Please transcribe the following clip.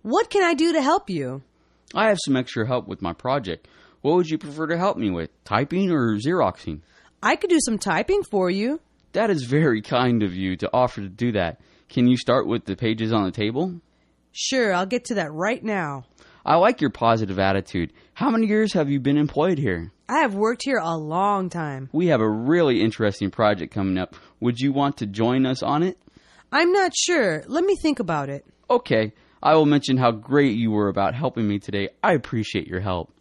What can I do to help you? I have some extra help with my project. What would you prefer to help me with, typing or Xeroxing? I could do some typing for you. That is very kind of you to offer to do that. Can you start with the pages on the table? Sure, I'll get to that right now. I like your positive attitude. How many years have you been employed here? I have worked here a long time. We have a really interesting project coming up. Would you want to join us on it? I'm not sure. Let me think about it. Okay. I will mention how great you were about helping me today. I appreciate your help.